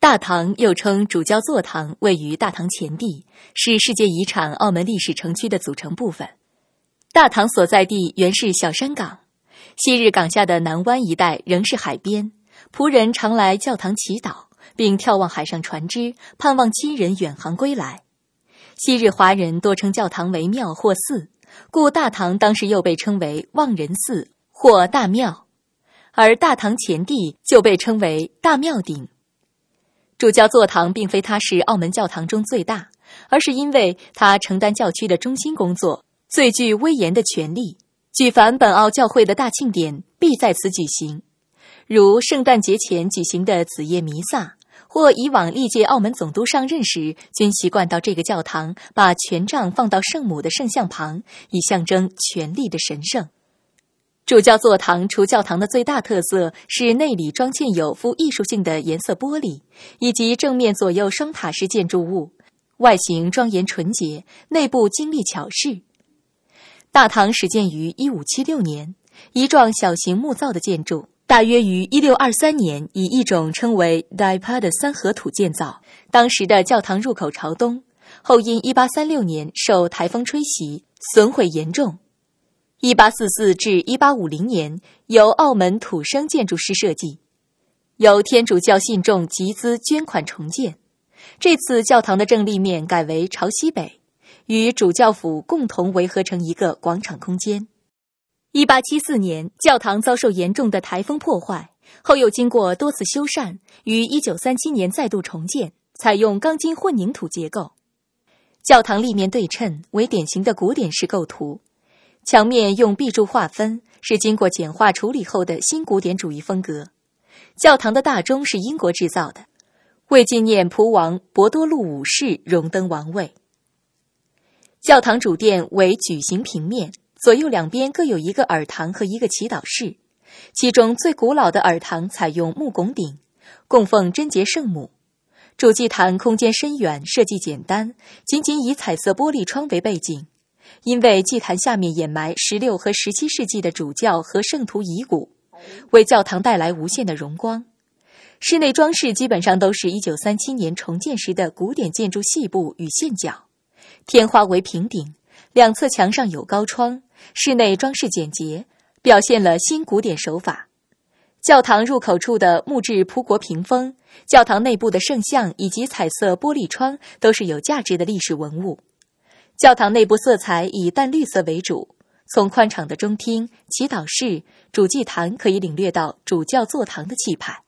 大堂又称主教座堂，位于大堂前地，是世界遗产澳门历史城区的组成部分。大堂所在地原是小山港，昔日港下的南湾一带仍是海边，仆人常来教堂祈祷，并眺望海上船只，盼望亲人远航归来。昔日华人多称教堂为庙或寺，故大堂当时又被称为望仁寺或大庙，而大堂前地就被称为大庙顶。主教座堂并非它是澳门教堂中最大，而是因为它承担教区的中心工作，最具威严的权力，举凡本澳教会的大庆典必在此举行，如圣诞节前举行的子夜弥撒，或以往历届澳门总督上任时均习惯到这个教堂把权杖放到圣母的圣像旁，以象征权力的神圣。主教座堂除教堂的最大特色是内里装嵌有富艺术性的颜色玻璃，以及正面左右双塔式建筑物，外形庄严纯洁，内部精丽巧饰。大堂始建于1576年，一幢小型木造的建筑，大约于1623年以一种称为 Daipa 的三合土建造。当时的教堂入口朝东，后因1836年受台风吹袭，损毁严重。1844至1850年由澳门土生建筑师设计，由天主教信众集资捐款重建。这次教堂的正立面改为朝西北，与主教府共同围合成一个广场空间。1874年教堂遭受严重的台风破坏，后又经过多次修缮，于1937年再度重建，采用钢筋混凝土结构。教堂立面对称，为典型的古典式构图，墙面用壁柱划分，是经过简化处理后的新古典主义风格。教堂的大钟是英国制造的，为纪念葡王博多禄五世荣登王位。教堂主殿为矩形平面，左右两边各有一个耳堂和一个祈祷室，其中最古老的耳堂采用木拱顶，供奉贞洁圣母。主祭坛空间深远，设计简单，仅仅以彩色玻璃窗为背景，因为祭坛下面掩埋16和17世纪的主教和圣徒遗骨，为教堂带来无限的荣光。室内装饰基本上都是1937年重建时的古典建筑细部与线角，天花为平顶，两侧墙上有高窗，室内装饰简洁，表现了新古典手法。教堂入口处的木质铺国屏风，教堂内部的圣像以及彩色玻璃窗都是有价值的历史文物。教堂内部色彩以淡绿色为主，从宽敞的中厅、祈祷室、主祭坛可以领略到主教座堂的气派。